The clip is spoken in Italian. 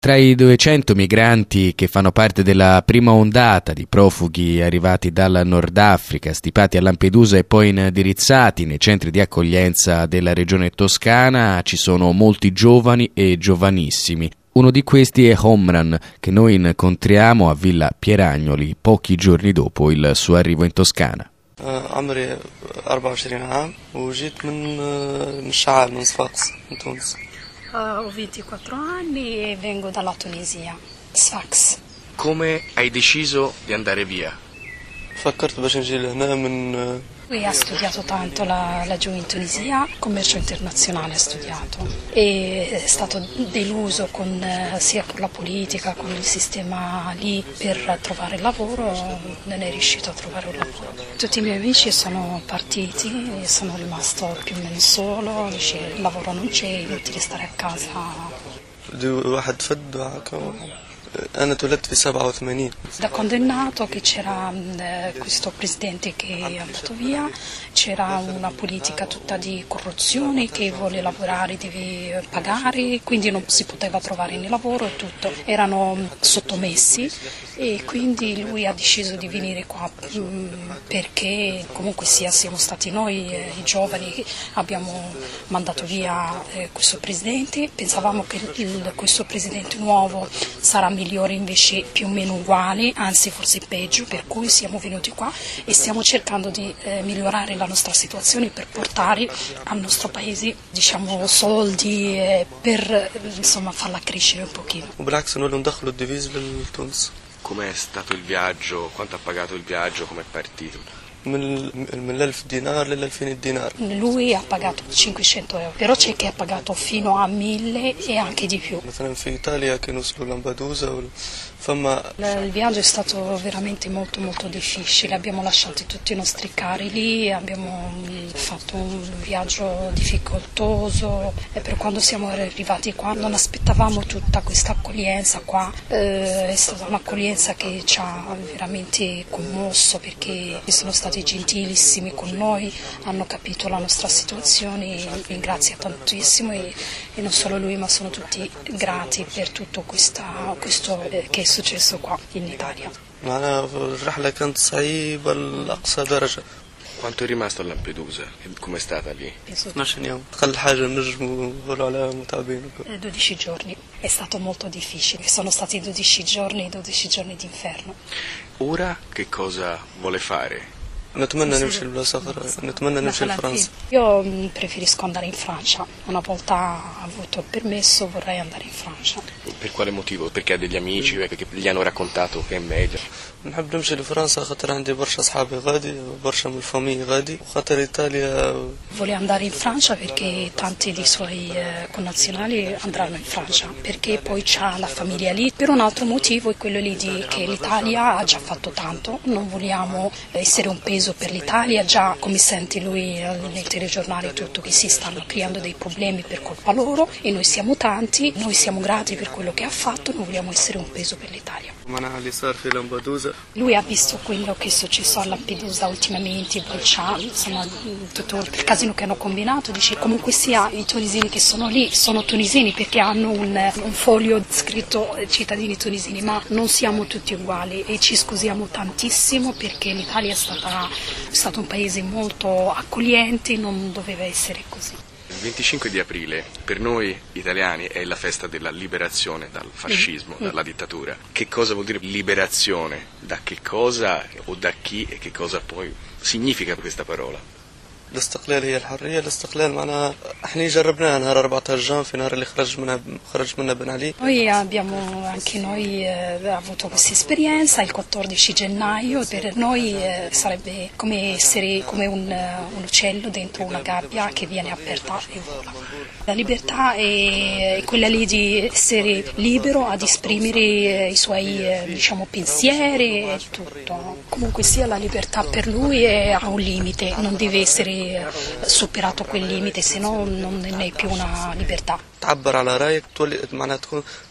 Tra i 200 migranti che fanno parte della prima ondata di profughi arrivati dal Nord Africa, stipati a Lampedusa e poi indirizzati nei centri di accoglienza della regione toscana, ci sono molti giovani e giovanissimi. Uno di questi è Omran, che noi incontriamo a Villa Pieragnoli pochi giorni dopo il suo arrivo in Toscana. عمري 24 عام وجيت من الشعاب من صفاقس من تونس. Ho 24 anni e vengo dalla Tunisia, Sfax. Come hai deciso di andare via? فكرت باش نجي لهنا من Lui ha studiato tanto laggiù in Tunisia, commercio internazionale ha studiato e è stato deluso sia con la politica, con il sistema lì per trovare lavoro, non è riuscito a trovare un lavoro. Tutti i miei amici sono partiti e sono rimasto più o meno solo, dice il lavoro non c'è, è inutile stare a casa. واحد فد وهكا. أنا اتولدت في 87. Da quando è nato che c'era questo presidente che è andato via, c'era una politica tutta di corruzione, che vuole lavorare devi pagare, quindi non si poteva trovare né lavoro e tutto, erano sottomessi e quindi lui ha deciso di venire qua perché comunque siamo stati noi i giovani che abbiamo mandato via questo presidente, pensavamo che questo presidente nuovo sarà migliore, invece più o meno uguale, anzi forse peggio, per cui siamo venuti qua e stiamo cercando di migliorare la nostra situazione per portare al nostro paese, diciamo, soldi per insomma farla crescere un pochino. وبالعكس نولوا ندخلوا الديفيز لتونس. Com'è stato il viaggio? Quanto ha pagato il viaggio? Com'è partito? من 1000 دينار ل 2000 دينار. Lui ha pagato 500 euro, però c'è chi ha pagato fino a 1000 e anche di più. مثلا في إيطاليا كانوا وصلوا لامبادوزا فما. Il viaggio è stato veramente molto molto difficile, abbiamo lasciato tutti i nostri cari lì, abbiamo fatto un viaggio difficoltoso e per quando siamo arrivati qua non aspettavamo tutta questa accoglienza qua, è stata un'accoglienza che ci ha veramente commosso perché sono stati gentilissimi con noi, hanno capito la nostra situazione, ringrazio tantissimo e non solo lui ma sono tutti grati per tutto questo che è successo qua in Italia. معنا الرحلة كانت صعيبة لأقصى درجة. Quanto è rimasto a Lampedusa? Com'è stata lì? 12 يوم. أقل حاجة نجم نقولوا عليها متعبين. 12 giorni, è stato molto difficile, sono stati 12 giorni d'inferno. Ora che cosa vuole fare? نتمنى نمشي لفرنسا. Io preferisco andare in Francia, una volta avuto il permesso vorrei andare in Francia. Per quale motivo? Perché ha degli amici che gli hanno raccontato che è meglio? نحب نمشي لفرنسا خاطر عندي برشا أصحابي غادي برشا من الفامي غادي وخاطر إيطاليا. Vuole andare in Francia perché tanti dei suoi connazionali andranno in Francia, perché poi c'ha la famiglia lì. Per un altro motivo è quello lì che l'Italia ha già fatto tanto, non vogliamo essere un peso per l'Italia, già come sente lui nei telegiornali tutto che si stanno creando dei problemi per colpa loro e noi siamo tanti, noi siamo grati per quello che ha fatto, non vogliamo essere un peso per l'Italia. Lui ha visto quello che è successo a Lampedusa ultimamente, insomma, tutto il casino che hanno combinato, dice comunque sia i tunisini che sono lì sono tunisini perché hanno un foglio scritto cittadini tunisini, ma non siamo tutti uguali e ci scusiamo tantissimo perché l'Italia è stato un paese molto accogliente, non doveva essere così. Il 25 di aprile per noi italiani è la festa della liberazione dal fascismo, dalla dittatura. Che cosa vuol dire liberazione? Da che cosa o da chi e che cosa poi significa questa parola? الاستقلال هي الحرية. الاستقلال معناها احنا جربناها نهار 14 جان في نهار اللي خرج منا بن علي. Noi abbiamo anche noi avuto questa esperienza il 14 gennaio, per noi sarebbe come essere come un uccello dentro una gabbia che viene aperta e vola. La libertà è quella lì di essere libero ad esprimere i suoi diciamo pensieri e tutto. Comunque sia la libertà per lui ha un limite, non deve essere superato quel limite, se no non è più una libertà. تعبر على رأيك تولي معناها تكون